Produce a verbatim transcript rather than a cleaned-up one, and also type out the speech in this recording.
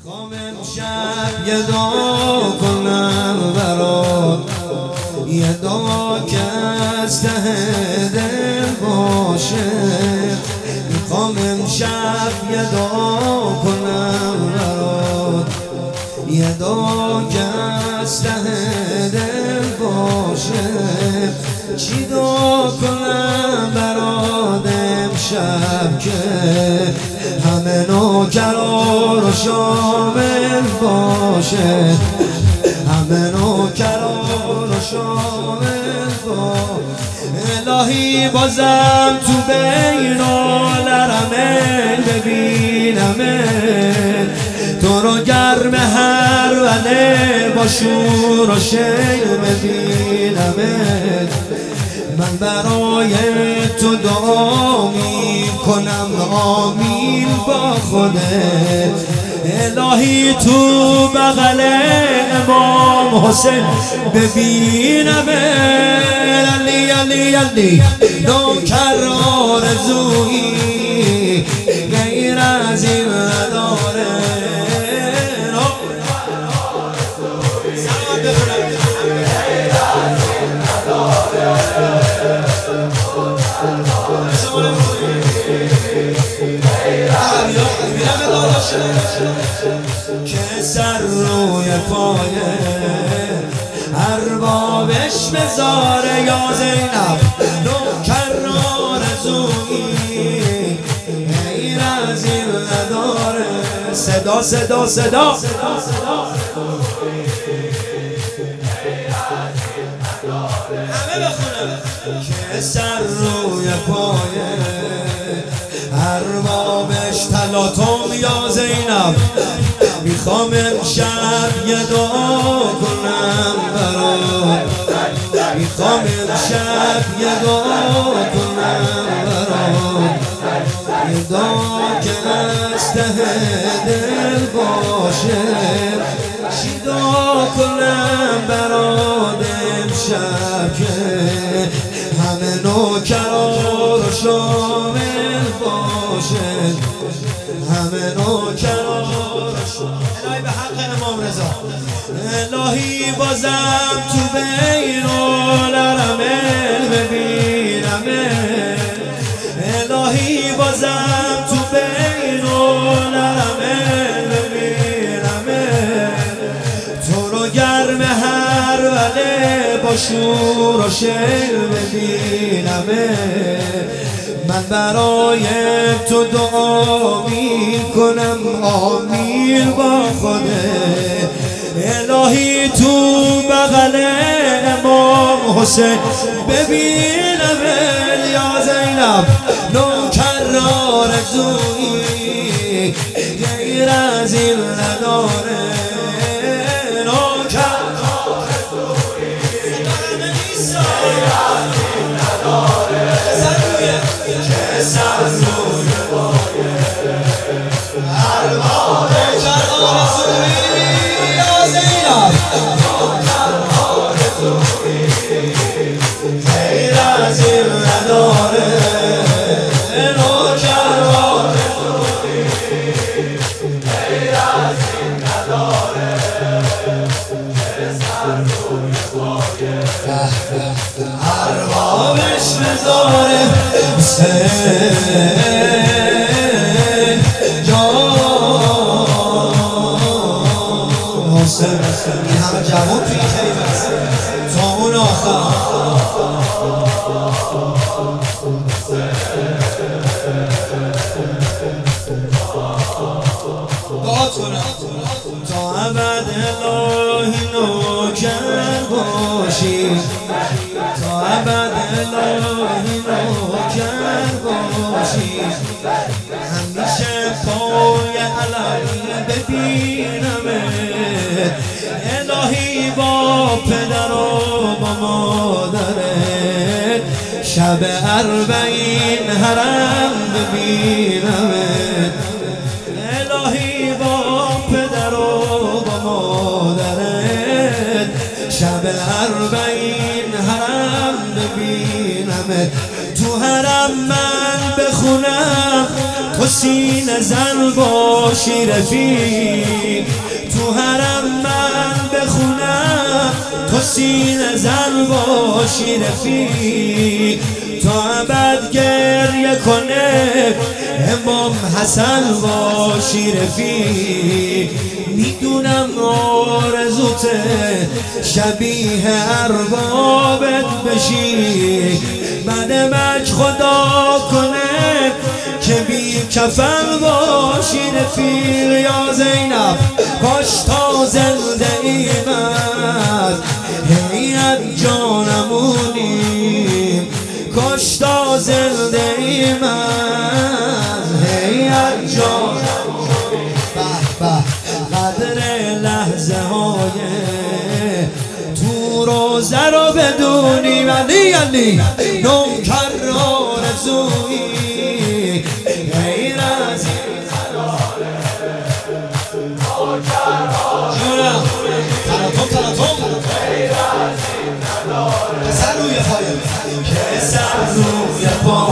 میخوام امشب یه دعا کنم برات، یه دعا که از ته دل باشه. میخوام امشب یه دعا کنم برات، یه دعا که از ته دل باشه. چی دعا کنم برات امشب که همه نوکرا رو شامل باشه، همه نوکرا رو شامل باشه. الهی بازم تو بین الحرمین ببینمت، تو رو گرم هر وله با شور و شیر ببینمت. من برای تو دعا می کنم آمین با خودت. الهی تو بغل امام حسین ببینم، علی علی علی نوکر آرزویی غیر از این نداره. که سر روی پایه اربابش بذاره یا زینب نوکر آرزویی غیر از این نداره. صدا صدا صدا همه بخونم. که سر روی پایه اربابش تلاطم یا زینب. میخوام امشب یه دعا کنم برات، میخوام امشب یه دعا کنم برات، یه دعا که از ته دل باشه. چی دعا کنم برات امشب که همه نوکرا رو شامل باشه، همه نوکرا رو شامل. الهی به حق امام رضا، الهی بازم تو بین الحرمین ببینمت، الهی بازم تو بین الحرمین ببینمت. تو رو گرم هر وله با شور و شیر ببینمت. من برای تو دعا می کنم آمین با خودت. الهی تو بغل امام حسین ببینم یا زینب نوکر آرزویی غیر از این نداره. نوکر آرزویی غیر از این نداره. که سر روی پایه اربابش آرزویی یا زینب نوکر آرزویی غیر از این نداره. نوکر آرزویی غیر از این نداره. که سر روی پایه اربابش بذاره حسین حسین. این همه جوان توی خیلی هست تا اون آخر. دعات کنم تا ابد الهی نوکر باشی، تا ابد الهی نوکر باشی. همیشه پای علم ببینمت، الهی با پدر و با مادرت شب اربعین حرم ببینمت. الهی با پدر و با مادرت شب اربعین حرم ببینمت. تو حرم من بخونم تو سینه زن باشی رفیق، تو حرم من بخونم تو سینه زن باشی رفیق، تا ابد گریه کنه امام حسن باشی رفیق. میدونم آرزوته شبیه اربابت بشی، بعد مج خدا کنه که بی کفن باشی رفیق. یا زینب کاش تا زنده ایم از هیئت جانمونیم، کاش تا زنده ایم از هیئت جانمونیم. به به قدر لحظه های تو روزه رو بدونیم، علی علی نوکر آرزویی غیر از جونم تلاتون تلاتون که سر روی پای که سر روی پای